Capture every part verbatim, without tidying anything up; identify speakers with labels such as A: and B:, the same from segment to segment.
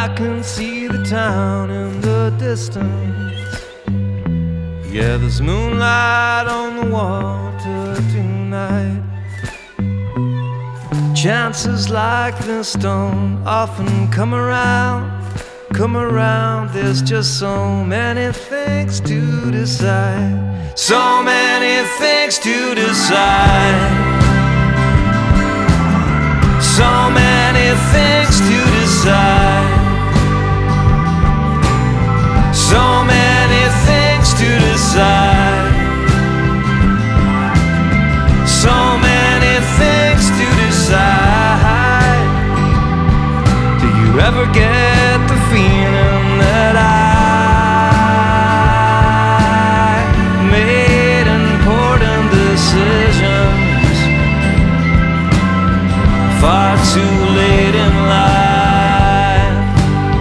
A: I can see the town in the distance. Yeah, there's moonlight on the water tonight. Chances like this don't often come around, come around. There's just so many things to decide, so many things to decide, so many things to decide, so many things to decide, so many things to decide. Do you ever get the feeling that I made important decisions far too late in life?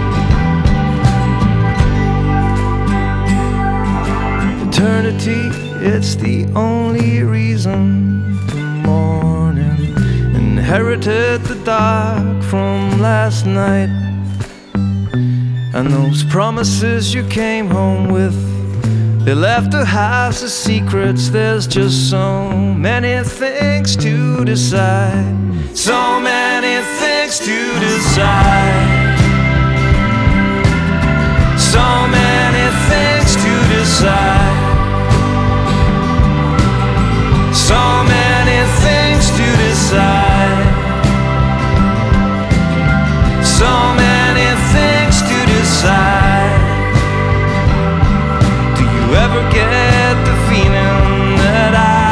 A: Eternity, it's the only reason for mourning. Inherited the dark from last night, and those promises you came home with, they left a house of secrets. There's just so many things to decide, so many things to decide, so many things to decide, so many things to decide, so many things to decide. Do you ever get the feeling that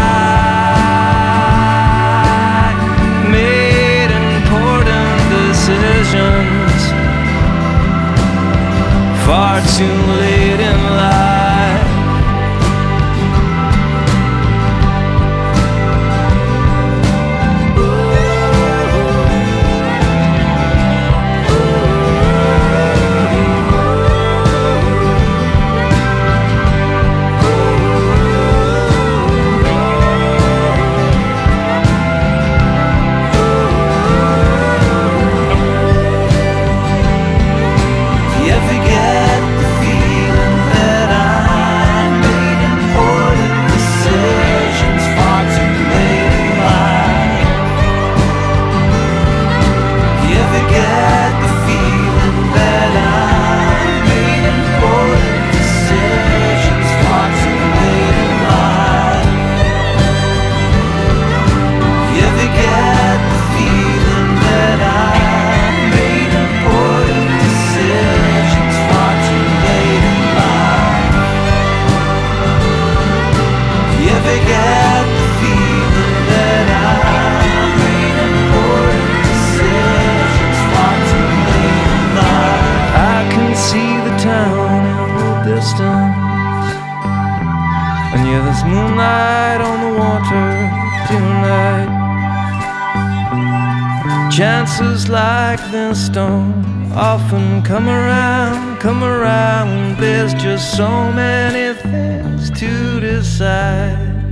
A: I made important decisions far too late in life? And yeah, there's moonlight on the water tonight. Chances like this don't often come around, come around. There's just so many things to decide.